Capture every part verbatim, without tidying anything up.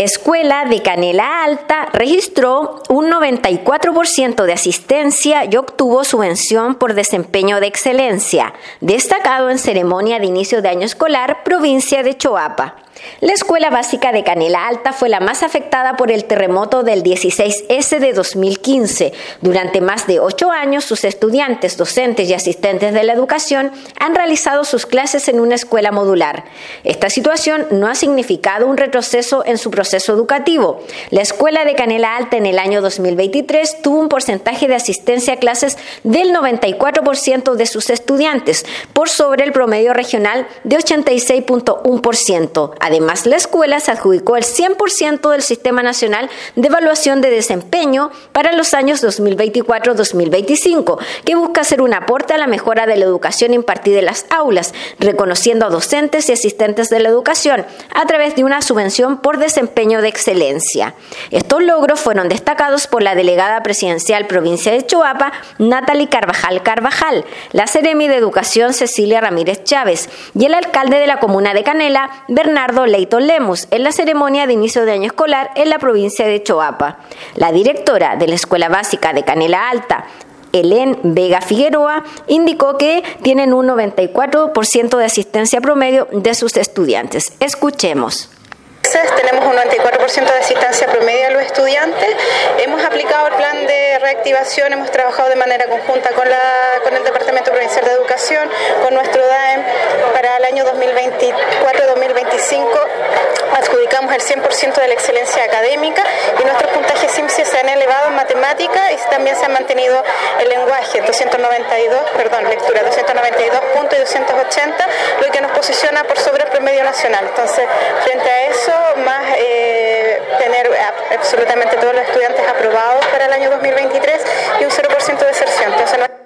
Escuela de Canela Alta registró un noventa y cuatro por ciento de asistencia y obtuvo subvención por desempeño de excelencia, destacado en ceremonia de inicio de año escolar, provincia de Choapa. La Escuela Básica de Canela Alta fue la más afectada por el terremoto del dieciséis ese de dos mil quince. Durante más de ocho años, sus estudiantes, docentes y asistentes de la educación han realizado sus clases en una escuela modular. Esta situación no ha significado un retroceso en su proceso educativo. La Escuela de Canela Alta en el año dos mil veintitrés tuvo un porcentaje de asistencia a clases del noventa y cuatro por ciento de sus estudiantes, por sobre el promedio regional de ochenta y seis punto uno por ciento. Además, la escuela se adjudicó el cien por ciento del Sistema Nacional de Evaluación de Desempeño para los años dos mil veinticuatro a dos mil veinticinco, que busca hacer un aporte a la mejora de la educación impartida en las aulas, reconociendo a docentes y asistentes de la educación a través de una subvención por desempeño de excelencia. Estos logros fueron destacados por la delegada presidencial provincia de Choapa, Natalie Carvajal Carvajal, la seremi de Educación Cecilia Ramírez Chávez y el alcalde de la comuna de Canela, Bernardo Leighton Lemus, en la ceremonia de inicio de año escolar en la provincia de Choapa. La directora de la Escuela Básica de Canela Alta, Helen Vega Figueroa, indicó que tienen un noventa y cuatro por ciento de asistencia promedio de sus estudiantes. Escuchemos. Tenemos un noventa y cuatro por ciento de asistencia promedio a los estudiantes. Hemos aplicado el plan de reactivación, hemos trabajado de manera conjunta con, la, con el Departamento Provincial de Educación, con nuestro D A E M. Para el año dos mil veinticuatro a dos mil veinticinco adjudicamos el cien por ciento de la excelencia académica y nuestros puntajes S I M S S se han elevado en matemática y también se ha mantenido el lenguaje, doscientos noventa y dos, perdón, lectura, doscientos noventa y dos puntos y doscientos ochenta, lo que nos posiciona por sobre el promedio nacional. Entonces, frente a eso, más eh, tener absolutamente todos los estudiantes aprobados para el año dos mil veintitrés y un cero por ciento de deserción. Entonces, no...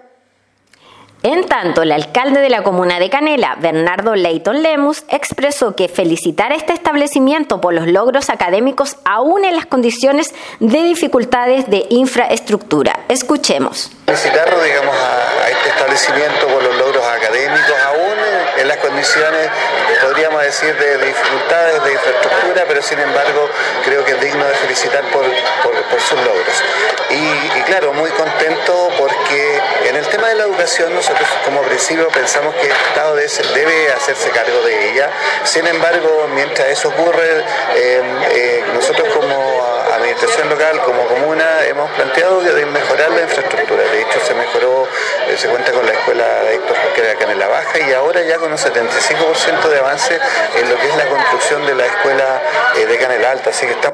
En tanto, el alcalde de la comuna de Canela, Bernardo Leighton Lemus, expresó que felicitar a este establecimiento por los logros académicos aún en las condiciones de dificultades de infraestructura. Escuchemos. Felicitarlo, digamos, a, a este establecimiento por los logros académicos, aún en, en las condiciones, podríamos decir, de, de dificultades de infraestructura, pero sin embargo creo que es digno de felicitar por, por, por sus logros. Y, y claro, muy contento porque en el tema de la educación nosotros como principio pensamos que el Estado debe, debe hacerse cargo de ella. Sin embargo, mientras eso ocurre, eh, eh, nosotros como administración local, como comuna, hemos planteado de mejorar la infraestructura. De hecho, se mejoró, eh, se cuenta con la escuela de Héctor Jorquera Canela Baja y ahora ya con un setenta y cinco por ciento de avance en lo que es la construcción de la escuela eh, de Canela Alta. Así que está.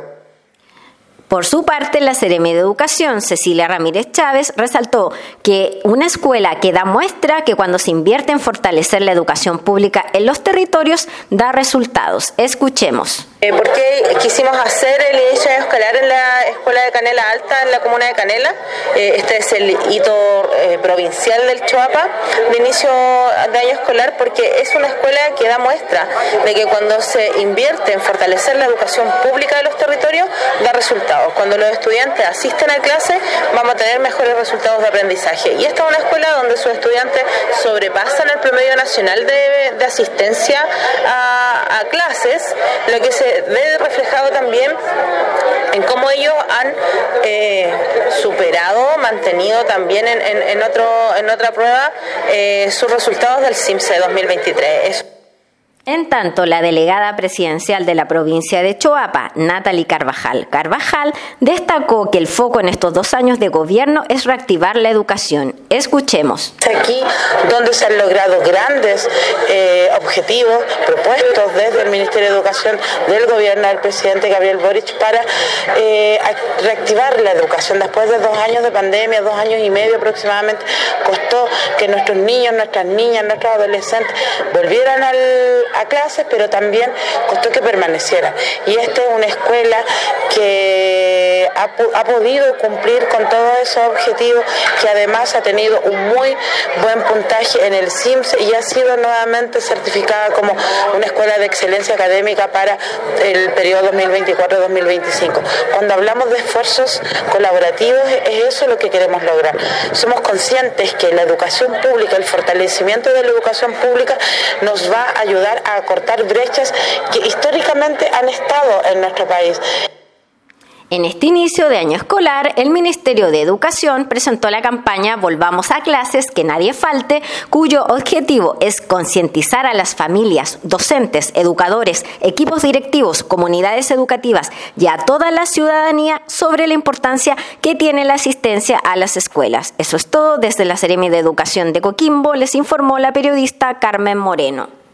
Por su parte, la seremi de Educación, Cecilia Ramírez Chávez, resaltó que una escuela que da muestra que cuando se invierte en fortalecer la educación pública en los territorios, da resultados. Escuchemos. Eh, ¿Por qué quisimos hacer el inicio de año escolar en la Escuela de Canela Alta, en la comuna de Canela? Eh, este es el hito eh, provincial del Choapa de inicio de año escolar, porque es una escuela que da muestra de que cuando se invierte en fortalecer la educación pública de los territorios, da resultados. Cuando los estudiantes asisten a clase, vamos a tener mejores resultados de aprendizaje. Y esta es una escuela donde sus estudiantes sobrepasan el promedio nacional de, de asistencia a, a clases, lo que se ve reflejado también en cómo ellos han eh, superado, mantenido también en, en, en, otro, en otra prueba eh, sus resultados del S I M S S dos mil veintitrés. Eso. En tanto, la delegada presidencial de la provincia de Choapa, Natalie Carvajal Carvajal, destacó que el foco en estos dos años de gobierno es reactivar la educación. Escuchemos. Aquí donde se han logrado grandes eh, objetivos propuestos desde el Ministerio de Educación del gobierno del presidente Gabriel Boric para eh, reactivar la educación. Después de dos años de pandemia, dos años y medio aproximadamente, costó que nuestros niños, nuestras niñas, nuestros adolescentes volvieran al a clases, pero también costó que permanecieran. Y esta es una escuela que eh, ha, ha podido cumplir con todos esos objetivos, que además ha tenido un muy buen puntaje en el C I M S y ha sido nuevamente certificada como una escuela de excelencia académica para el periodo dos mil veinticuatro dos mil veinticinco. Cuando hablamos de esfuerzos colaborativos, es eso lo que queremos lograr. Somos conscientes que la educación pública, el fortalecimiento de la educación pública nos va a ayudar a acortar brechas que históricamente han estado en nuestro país. En este inicio de año escolar, el Ministerio de Educación presentó la campaña Volvamos a Clases, que nadie falte, cuyo objetivo es concientizar a las familias, docentes, educadores, equipos directivos, comunidades educativas y a toda la ciudadanía sobre la importancia que tiene la asistencia a las escuelas. Eso es todo. Desde la Seremi de Educación de Coquimbo les informó la periodista Carmen Moreno.